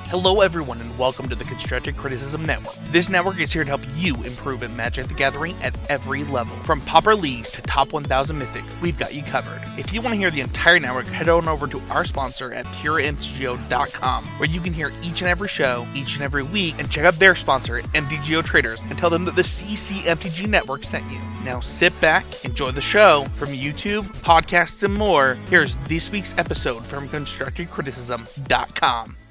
Hello everyone and welcome to the Constructive Criticism Network. This network is here to help you improve at Magic the Gathering at every level. From Pauper Leagues to Top 1000 Mythic, we've got you covered. If you want to hear the entire network, head on over to our sponsor at PureMTGO.com, where you can hear each and every show, each and every week, and check out their sponsor, MTGO Traders, and tell them that the CCMTG Network sent you. Now sit back, enjoy the show. From YouTube, podcasts, and more, here's this week's episode from ConstructiveCriticism.com.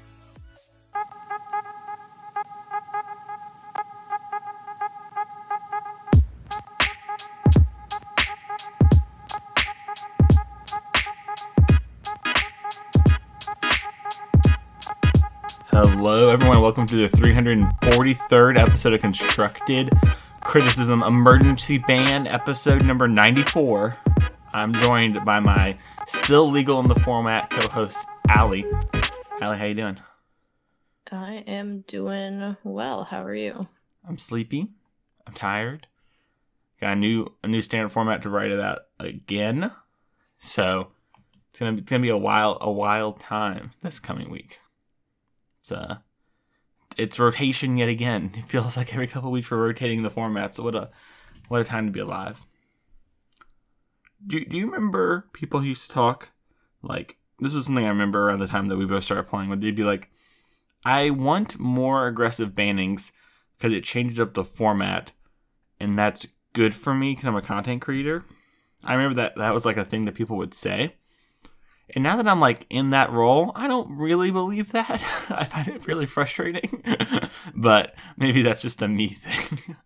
Hello, everyone. Welcome to the 343rd episode of Constructed Criticism Emergency Ban, episode number 94. I'm joined by my still legal in the format co-host, Allie. Allie, how you doing? I am doing well. How are you? I'm sleepy. I'm tired. Got a new standard format to write about again. So it's gonna be a wild time this coming week. It's rotation yet again. It feels like every couple of weeks we're rotating the format. So what a time to be alive. Do you remember people who used to talk like this was something I remember around the time that we both started playing with? They'd be like, I want more aggressive bannings because it changed up the format, and that's good for me because I'm a content creator. I remember that was like a thing that people would say. And now that I'm like in that role, I don't really believe that. I find it really frustrating. But maybe that's just a me thing.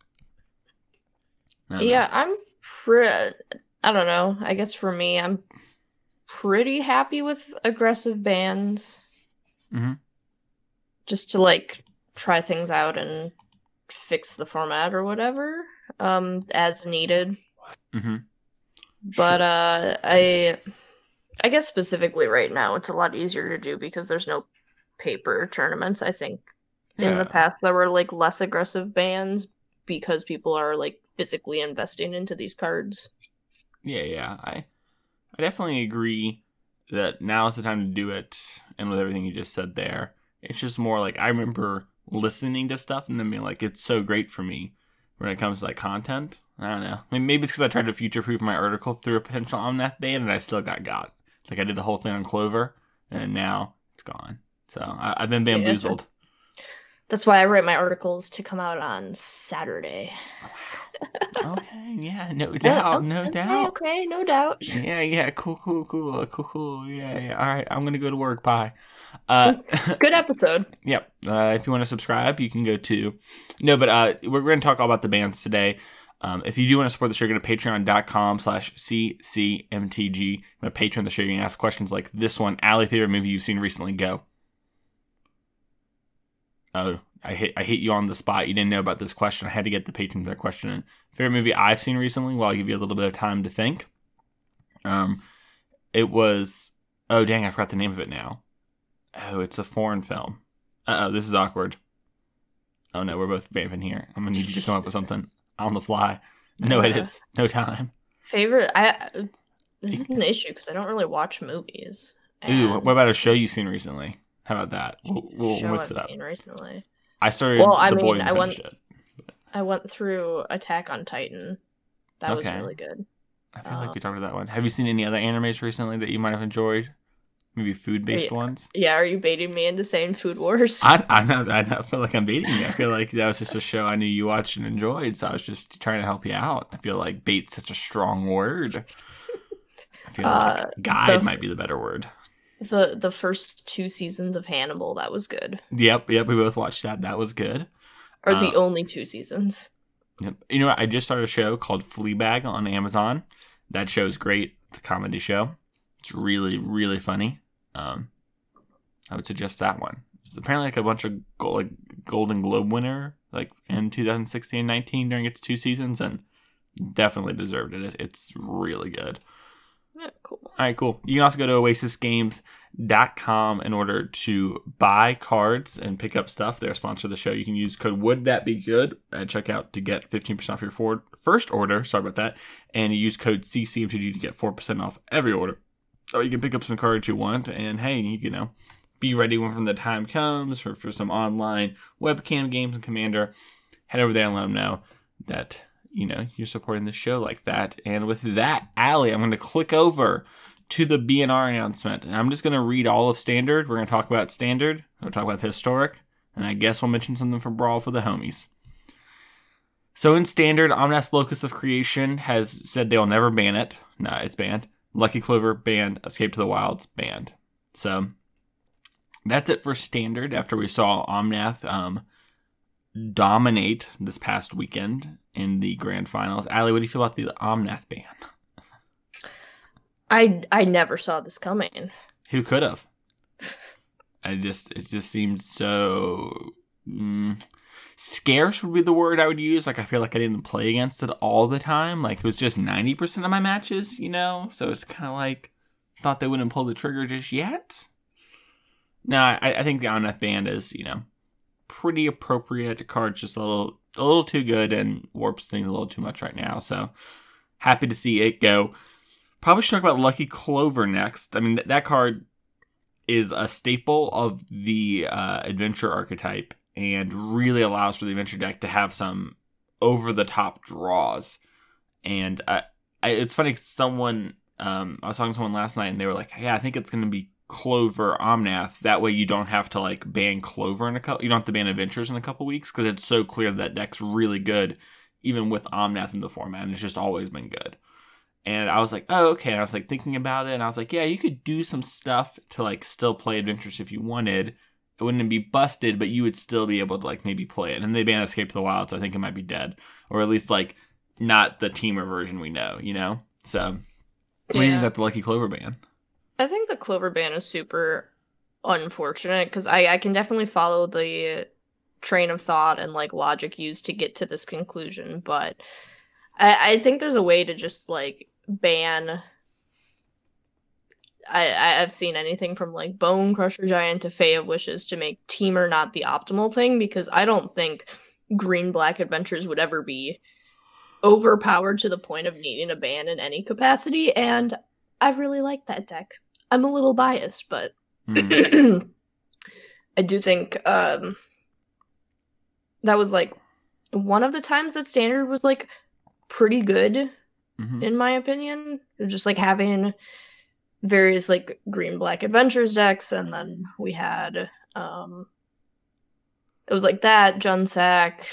I don't know. I guess for me, I'm pretty happy with aggressive bans. Mm-hmm. Just to like try things out and fix the format or whatever, as needed. Mm-hmm. But I guess specifically right now, it's a lot easier to do because there's no paper tournaments. I think in the past there were like less aggressive bans because people are like physically investing into these cards. Yeah. I definitely agree that now is the time to do it. And with everything you just said there, it's just more like I remember listening to stuff and then being like, it's so great for me when it comes to like content. I don't know. I mean, maybe it's because I tried to future-proof my article through a potential Omnath ban and I still got. Like, I did the whole thing on Clover, and now it's gone. So, I've been bamboozled. That's why I write my articles to come out on Saturday. Okay, yeah, no doubt, no doubt. Okay, no doubt. Yeah, cool. Yeah, all right, I'm going to go to work, bye. Good episode. Yep. If you want to subscribe, you can go to... No, but we're going to talk all about the bands today. If you do want to support the show, go to patreon.com/ccmtg. I'm a patron of the show. You can ask questions like this one. Allie, favorite movie you've seen recently? Go. Oh, I hit you on the spot. You didn't know about this question. I had to get the patrons their question in. Favorite movie I've seen recently? Well, I'll give you a little bit of time to think. It was... Oh, dang, I forgot the name of it now. Oh, it's a foreign film. Uh-oh, this is awkward. Oh, no, we're both vamping here. I'm going to need you to come up with something. On the fly. No edits. No time. Favorite? This is an issue because I don't really watch movies. Ooh, what about a show you've seen recently? How about that? We'll mix it up. Seen recently. I started Boys and finished it. I went through Attack on Titan. That was really good. I feel like we talked about that one. Have you seen any other animes recently that you might have enjoyed? Maybe food-based ones? Yeah, are you baiting me into saying Food Wars? I don't feel like I'm baiting you. I feel like that was just a show I knew you watched and enjoyed, so I was just trying to help you out. I feel like bait's such a strong word. I feel like guide might be the better word. The first 2 seasons of Hannibal, that was good. Yep, we both watched that. That was good. Or the only 2 seasons. Yep. You know what? I just started a show called Fleabag on Amazon. That show's great. It's a comedy show. It's really, really funny. I would suggest that one. It's apparently like a bunch of Golden Globe winner like in 2016-19 during its 2 seasons, and definitely deserved it. It's really good. Yeah, cool. All right, cool. You can also go to oasisgames.com in order to buy cards and pick up stuff. They're a sponsor of the show. You can use code WOULD-THAT-BE-GOOD at checkout to get 15% off your first order. Sorry about that. And you use code CCMTG to get 4% off every order. Or you can pick up some cards you want, and hey, be ready when the time comes for some online webcam games in Commander. Head over there and let them know that, you're supporting the show like that. And with that, Allie, I'm going to click over to the BNR announcement. And I'm just going to read all of Standard. We're going to talk about Standard. We're going to talk about the Historic. And I guess we'll mention something for Brawl for the homies. So in Standard, Omnath Locus of Creation has said they'll never ban it. No, it's banned. Lucky Clover, banned. Escape to the Wilds, banned. So that's it for Standard after we saw Omnath dominate this past weekend in the grand finals. Allie, what do you feel about the Omnath ban? I never saw this coming. Who could have? It just seemed so scarce would be the word I would use. Like, I feel like I didn't play against it all the time. Like, it was just 90% of my matches, So it's kind of like, thought they wouldn't pull the trigger just yet. No, I think the Omnath ban is, pretty appropriate. The card's just a little too good and warps things a little too much right now. So happy to see it go. Probably should talk about Lucky Clover next. I mean, that card is a staple of the adventure archetype and really allows for the adventure deck to have some over-the-top draws. And it's funny, someone, I was talking to someone last night and they were like, yeah, I think it's going to be Clover Omnath. That way you don't have to like ban Clover you don't have to ban Adventures in a couple weeks, because it's so clear that deck's really good even with Omnath in the format, and it's just always been good. And I was like, oh, okay. And I was like thinking about it, and I was like, yeah, you could do some stuff to like still play Adventures if you wanted. It wouldn't be busted, but you would still be able to like maybe play it. And they banned Escape to the Wild, so I think it might be dead, or at least like not the teamer version we know, So what do you think about the Lucky Clover ban? I think the Clover ban is super unfortunate, because I can definitely follow the train of thought and like logic used to get to this conclusion, but I think there's a way to just like ban. I've seen anything from like Bone Crusher Giant to Fae of Wishes to make teamer not the optimal thing, because I don't think green-black Adventures would ever be overpowered to the point of needing a ban in any capacity, and I really like that deck. I'm a little biased, but I do think that was like one of the times that Standard was like pretty good, in my opinion. Just like having various like green-black Adventures decks, and then we had it was like that, Junsack,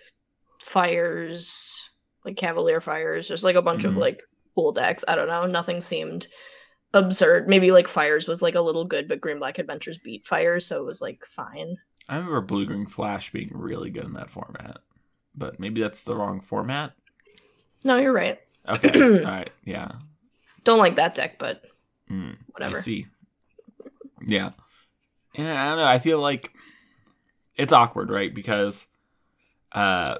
Fires, like Cavalier Fires, just like a bunch of like full decks. I don't know, nothing seemed absurd. Maybe like Fires was like a little good, but green-black Adventures beat Fires, so it was like fine. I remember Blue-Green Flash being really good in that format, but maybe that's the wrong format. No, you're right. Okay, all right, yeah. Don't like that deck, but whatever. I see. Yeah, I don't know. I feel like it's awkward, right? Because, wow,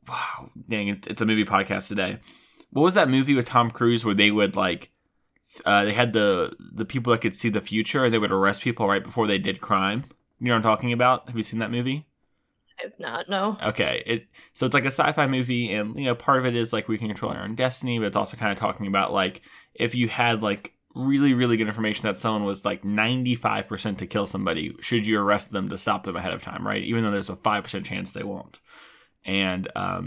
dang, it's a movie podcast today. What was that movie with Tom Cruise where they would like, they had the people that could see the future, and they would arrest people right before they did crime? You know what I'm talking about? Have you seen that movie? I have not, no. Okay, so it's like a sci-fi movie, and part of it is like we can control our own destiny, but it's also kind of talking about like if you had like really, really good information that someone was like 95% to kill somebody, should you arrest them to stop them ahead of time, right? Even though there's a 5% chance they won't. And I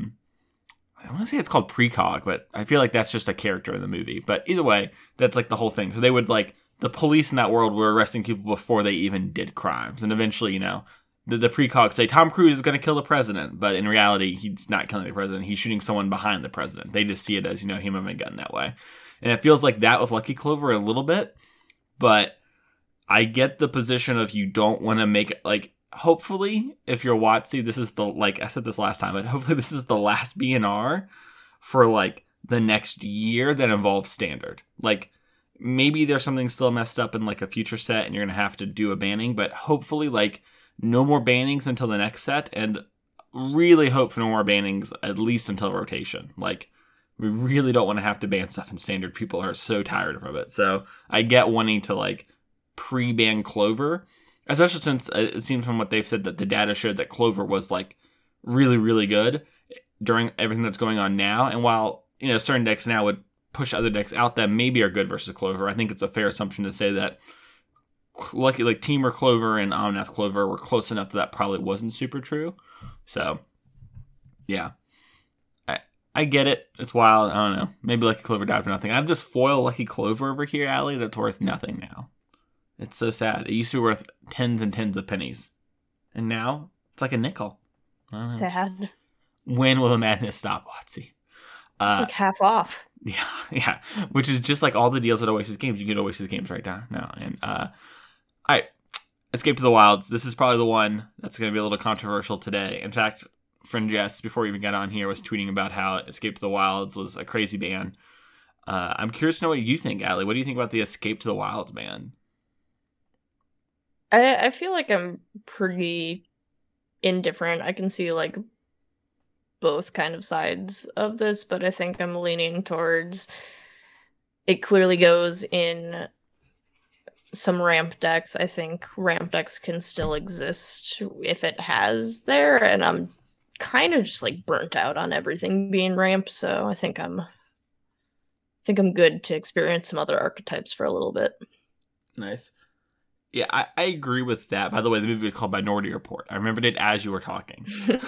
want to say it's called Precog, but I feel like that's just a character in the movie. But either way, that's like the whole thing. So they would like, the police in that world were arresting people before they even did crimes. And eventually, the Precog say Tom Cruise is going to kill the president. But in reality, he's not killing the president. He's shooting someone behind the president. They just see it as, him having a gun that way. And it feels like that with Lucky Clover a little bit. But I get the position of you don't want to make it like, hopefully, if you're WotC, this is the, like I said this last time, but hopefully this is the last BNR for like the next year that involves Standard. Like, maybe there's something still messed up in like a future set and you're going to have to do a banning, but hopefully like no more bannings until the next set, and really hope for no more bannings at least until rotation. Like, we really don't want to have to ban stuff in Standard. People are so tired of it. So I get wanting to like pre-ban Clover, especially since it seems from what they've said that the data showed that Clover was like really, really good during everything that's going on now. And while, certain decks now would push other decks out that maybe are good versus Clover, I think it's a fair assumption to say that lucky, like Temur Clover and Omnath Clover were close enough that probably wasn't super true. So, yeah. I get it. It's wild. I don't know. Maybe Lucky Clover died for nothing. I have this foil Lucky Clover over here, Allie, that's worth nothing now. It's so sad. It used to be worth tens and tens of pennies. And now, it's like a nickel. Sad. When will the madness stop, Watsy? It's like half off. Yeah. Which is just like all the deals at Oasis Games. You get Oasis Games right now. And, alright. Escape to the Wilds. This is probably the one that's going to be a little controversial today. In fact, friend Jess, before we even got on here, was tweeting about how Escape to the Wilds was a crazy ban. I'm curious to know what you think, Allie. What do you think about the Escape to the Wilds ban? I feel like I'm pretty indifferent. I can see like both kind of sides of this, but I think I'm leaning towards it clearly goes in some ramp decks. I think ramp decks can still exist if it has there, and I'm kind of just like burnt out on everything being ramp, so I think I'm good to experience some other archetypes for a little bit. Nice. Yeah, I agree with that. By the way, the movie is called Minority Report. I remembered it as you were talking.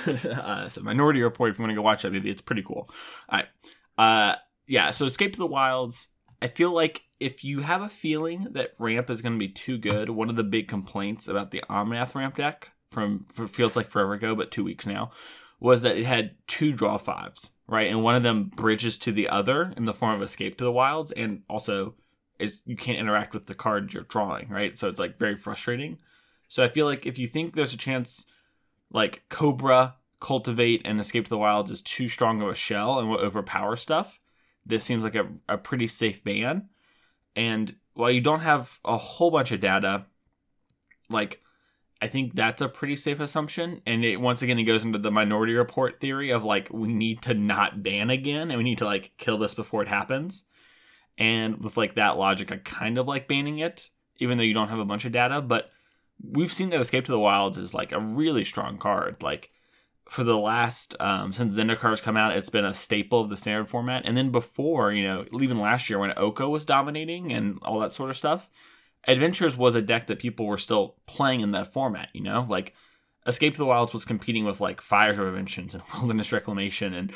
So Minority Report, if you want to go watch that movie, it's pretty cool. All right. Yeah, so Escape to the Wilds, I feel like if you have a feeling that ramp is going to be too good, one of the big complaints about the Omnath ramp deck from feels like forever ago, but 2 weeks now, was that it had 2 draw 5s, right? And one of them bridges to the other in the form of Escape to the Wilds, and also is you can't interact with the cards you're drawing, right? So it's like very frustrating. So I feel like if you think there's a chance like Cobra, Cultivate, and Escape to the Wilds is too strong of a shell and will overpower stuff, this seems like a pretty safe ban. And while you don't have a whole bunch of data, like I think that's a pretty safe assumption. And it once again, it goes into the Minority Report theory of like, we need to not ban again and we need to like kill this before it happens. And with like that logic, I kind of like banning it, even though you don't have a bunch of data. But we've seen that Escape to the Wilds is like a really strong card. Like for the last, since Zendikar come out, it's been a staple of the standard format. And then before, even last year when Oko was dominating and all that sort of stuff, Adventures was a deck that people were still playing in that format, Like Escape to the Wilds was competing with like Fire Preventions and Wilderness Reclamation and,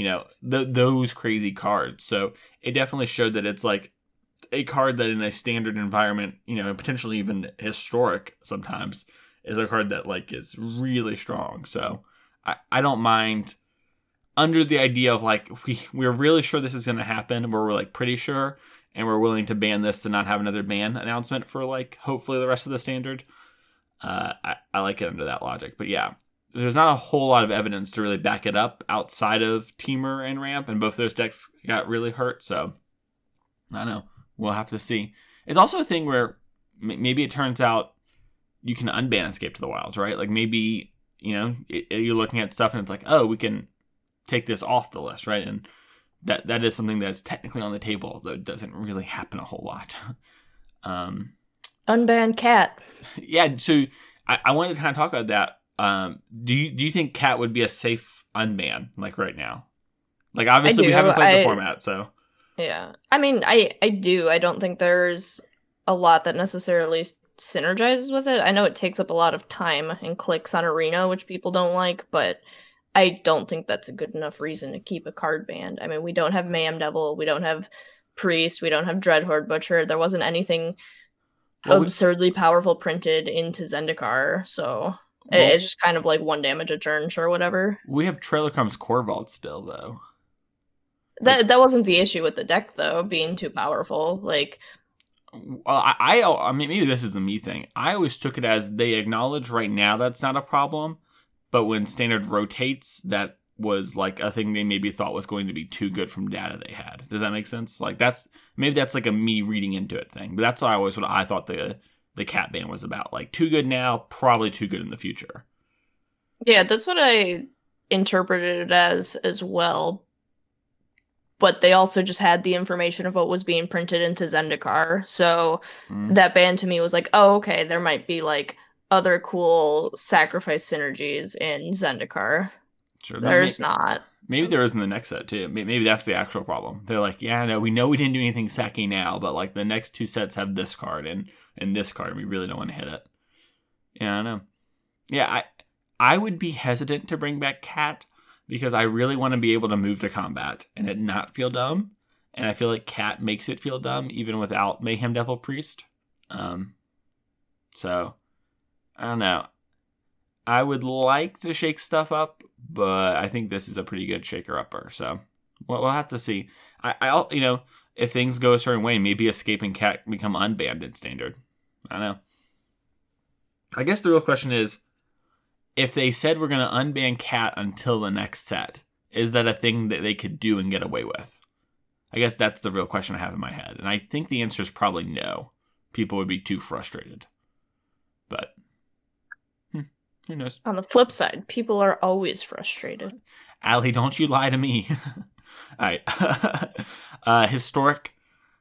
those crazy cards. So it definitely showed that it's like a card that in a standard environment, and potentially even historic sometimes, is a card that like is really strong. So I don't mind under the idea of like, we're really sure this is going to happen, but we're like pretty sure, and we're willing to ban this to not have another ban announcement for like hopefully the rest of the standard. I like it under that logic. But yeah, there's not a whole lot of evidence to really back it up outside of Temur and Ramp, and both those decks got really hurt. So I don't know. We'll have to see. It's also a thing where maybe it turns out you can unban Escape to the Wilds, right? Like maybe, you're looking at stuff and it's like, oh, we can take this off the list, right? And that is something that's technically on the table, though it doesn't really happen a whole lot. Unban Cat. Yeah, so I wanted to kind of talk about that. Do you think Cat would be a safe unban, like right now? Like obviously we haven't played the format, so. Yeah. I mean, I do. I don't think there's a lot that necessarily synergizes with it. I know it takes up a lot of time and clicks on Arena, which people don't like, but I don't think that's a good enough reason to keep a card banned. I mean, we don't have Mayhem Devil, we don't have Priest, we don't have Dreadhorde Butcher. There wasn't anything absurdly powerful printed into Zendikar, so it's just kind of like 1 damage a turn or whatever. We have Trailercrumb's Core Vault still, though. That wasn't the issue with the deck, though, being too powerful. Like, I mean, maybe this is a me thing. I always took it as they acknowledge right now that's not a problem, but when Standard rotates, that was like a thing they maybe thought was going to be too good from data they had. Does that make sense? Like that's like a me reading into it thing. But that's what I thought the Cat ban was about. Like too good now, probably too good in the future. Yeah, that's what I interpreted it as well. But they also just had the information of what was being printed into Zendikar. So that ban to me was like, oh, okay, there might be like other cool sacrifice synergies in Zendikar. Sure, there's not. Maybe there is in the next set too. Maybe that's the actual problem. They're like, yeah, no, we know we didn't do anything sacky now, but like the next 2 sets have this card and this card, and we really don't want to hit it. Yeah, I know. Yeah, I would be hesitant to bring back Cat because I really want to be able to move to combat and it not feel dumb. And I feel like Cat makes it feel dumb even without Mayhem Devil Priest. So I don't know. I would like to shake stuff up, but I think this is a pretty good shaker-upper. So we'll have to see. I'll if things go a certain way, maybe Escape and Cat become unbanned in Standard. I don't know. I guess the real question is, if they said we're going to unban Cat until the next set, is that a thing that they could do and get away with? I guess that's the real question I have in my head. And I think the answer is probably no. People would be too frustrated. But who knows? On the flip side, people are always frustrated. Allie, don't you lie to me. All right. Historic.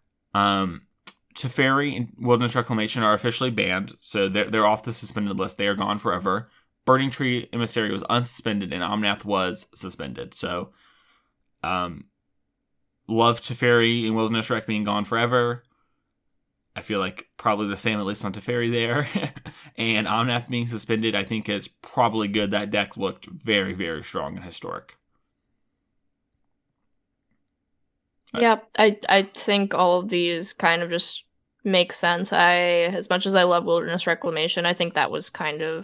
Teferi and Wilderness Reclamation are officially banned, so they're off the suspended list. They are gone forever. Burning Tree Emissary was unsuspended, and Omnath was suspended. So, love Teferi and Wilderness Rec being gone forever. I feel like probably the same, at least on Teferi there. And Omnath being suspended, I think is probably good. That deck looked very, very strong and historic. Yeah, I think all of these kind of just make sense. As much as I love Wilderness Reclamation, I think that was kind of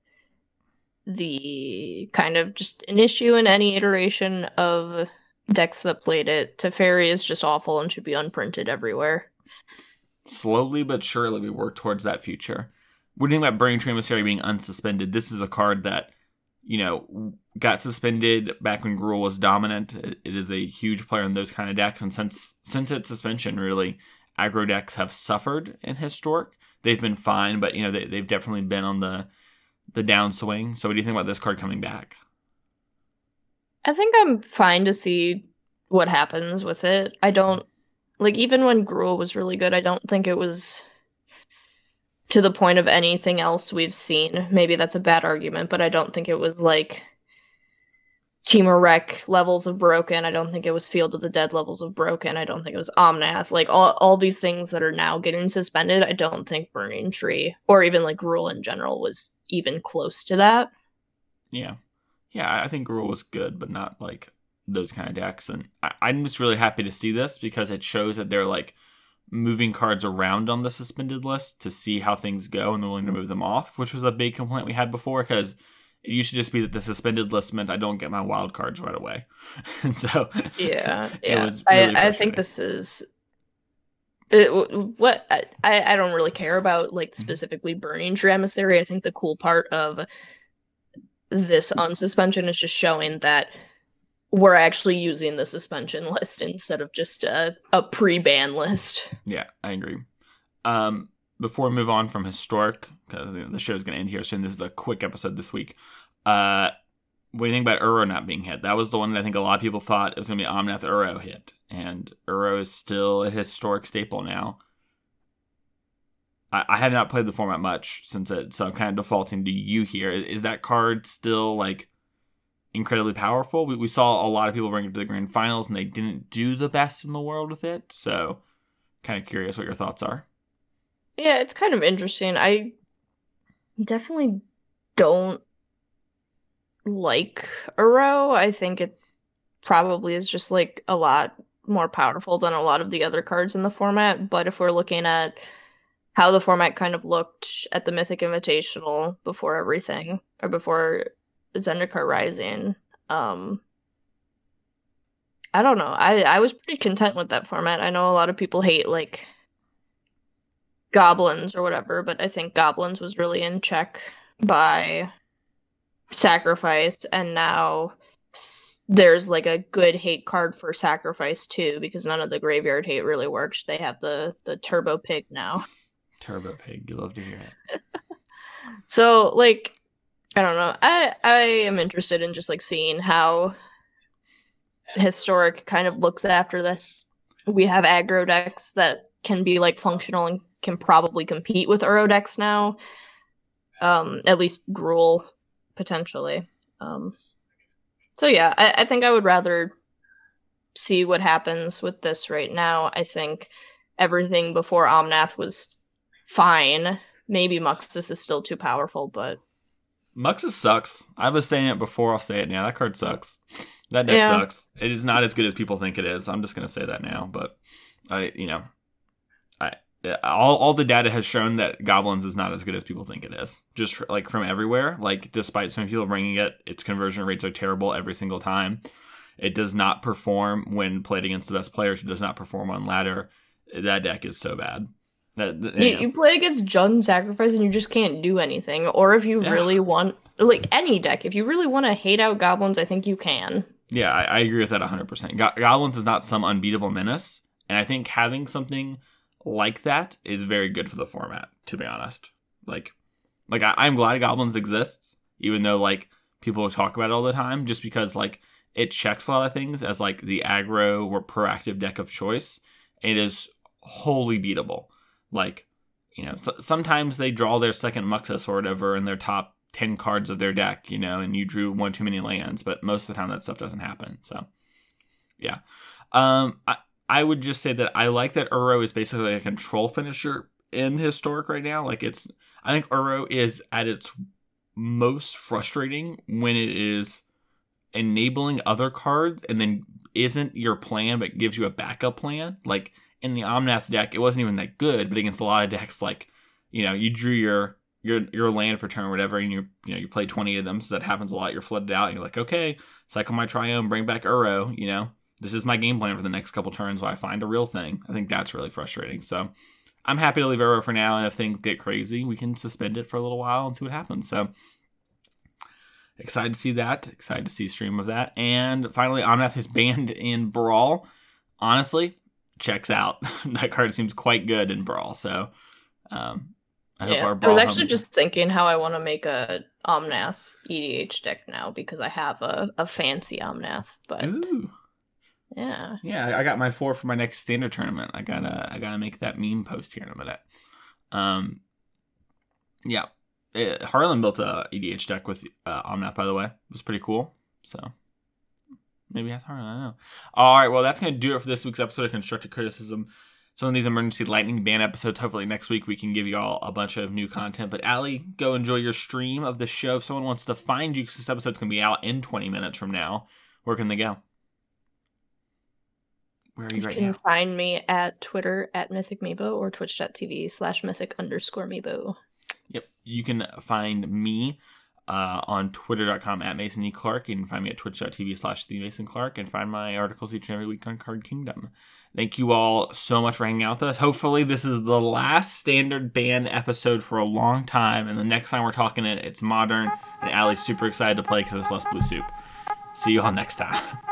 just an issue in any iteration of decks that played it. Teferi is just awful and should be unprinted everywhere. Slowly but surely we work towards that future. When thinking about Burning Tree Emissary being unsuspended, this is a card that, got suspended back when Gruul was dominant. It is a huge player in those kind of decks, and since its suspension, really, aggro decks have suffered in Historic. They've been fine, but they've definitely been on the downswing. So what do you think about this card coming back? I think I'm fine to see what happens with it. I don't even when Gruul was really good, I don't think it was to the point of anything else we've seen. Maybe that's a bad argument, but I don't think it was like Temur Rec levels of broken. I don't think it was Field of the Dead levels of broken. I don't think it was Omnath. Like all these things that are now getting suspended, I don't think Burning Tree or even like Gruul in general was even close to that. Yeah, I think Gruul was good, but not like those kind of decks. And I'm just really happy to see this because it shows that they're like moving cards around on the suspended list to see how things go, and they're willing to move them off, which was a big complaint we had before because it used to just be that the suspended list meant I don't get my wild cards right away. And so yeah. It was really I think this is what I don't really care about, like specifically Burning Tree Emissary. I think the cool part of this unsuspension is just showing that we're actually using the suspension list instead of just a pre-ban list. Yeah, I agree. Before we move on from Historic, because the show's going to end here soon, this is a quick episode this week. What do you think about Uro not being hit? That was the one that I think a lot of people thought it was going to be Omnath Uro hit, and Uro is still a Historic staple now. I have not played the format much since it, so I'm kind of defaulting to you here. Is that card still like incredibly powerful? We saw a lot of people bring it to the grand finals, and they didn't do the best in the world with it. So, kind of curious what your thoughts are. Yeah, it's kind of interesting. I definitely don't like Uro. I think it probably is just like a lot more powerful than a lot of the other cards in the format. But if we're looking at how the format kind of looked at the Mythic Invitational before everything, or before Zendikar Rising, I don't know. I was pretty content with that format. I know a lot of people hate like Goblins or whatever, but I think Goblins was really in check by Sacrifice, and now there's like a good hate card for Sacrifice too, because none of the graveyard hate really works. They have the Turbo Pig now. Turbo Pig, you love to hear it. So like, I don't know. I am interested in just like seeing how Historic kind of looks after this. We have aggro decks that can be like functional and can probably compete with Uro decks now. At least Gruul, potentially. So yeah, I think I would rather see what happens with this right now. I think everything before Omnath was fine. Maybe Muxus is still too powerful, but Muxus sucks. I was saying it before, I'll say it now. That card sucks. That deck sucks. It is not as good as people think it is. I'm just gonna say that now, but all the data has shown that Goblins is not as good as people think it is. Just like from everywhere. Like despite some people bringing it, its conversion rates are terrible every single time. It does not perform when played against the best players. It does not perform on ladder. That deck is so bad. You play against Jund Sacrifice and you just can't do anything. Or if you really want, like any deck, if you really want to hate out Goblins, I think you can. Yeah, I agree with that 100%. Goblins is not some unbeatable menace. And I think having something like that is very good for the format, to be honest. I'm glad Goblins exists, even though like people talk about it all the time, just because like it checks a lot of things as like the aggro or proactive deck of choice. It is wholly beatable. Like, sometimes they draw their second Muxus or whatever in their top 10 cards of their deck, and you drew one too many lands, but most of the time that stuff doesn't happen. So, yeah. I would just say that I like that Uro is basically a control finisher in Historic right now. I think Uro is at its most frustrating when it is enabling other cards and then isn't your plan but gives you a backup plan. Like in the Omnath deck, it wasn't even that good, but against a lot of decks, like you drew your land for turn or whatever, and you play 20 of them, so that happens a lot. You're flooded out, and you're like, okay, cycle my Triome, bring back Uro. This is my game plan for the next couple turns while I find a real thing. I think that's really frustrating. So I'm happy to leave Uro for now, and if things get crazy, we can suspend it for a little while and see what happens. So excited to see that. Excited to see stream of that. And finally, Omnath is banned in Brawl. Honestly, checks out. That card seems quite good in Brawl. So I hope our Brawl. I was actually just thinking how I want to make a Omnath EDH deck now because I have a fancy Omnath. But ooh. Yeah, I got my 4 for my next standard tournament. I gotta make that meme post here in a minute. Harlan built a EDH deck with Omnath, by the way. It was pretty cool. So maybe that's Harlan. I don't know. All right, well, that's gonna do it for this week's episode of Constructive Criticism. Some of these emergency lightning ban episodes. Hopefully next week we can give you all a bunch of new content. But Allie, go enjoy your stream of the show. If someone wants to find you, because this episode's gonna be out in 20 minutes from now, where can they go? Where are you right now? You can find me at Twitter at MythicMeebo or twitch.tv/MythicMeebo. Yep. You can find me on twitter.com at Mason E. Clark. You can find me at twitch.tv/TheMasonClark and find my articles each and every week on Card Kingdom. Thank you all so much for hanging out with us. Hopefully this is the last standard ban episode for a long time. And the next time we're talking it's modern. And Allie's super excited to play because it's less blue soup. See you all next time.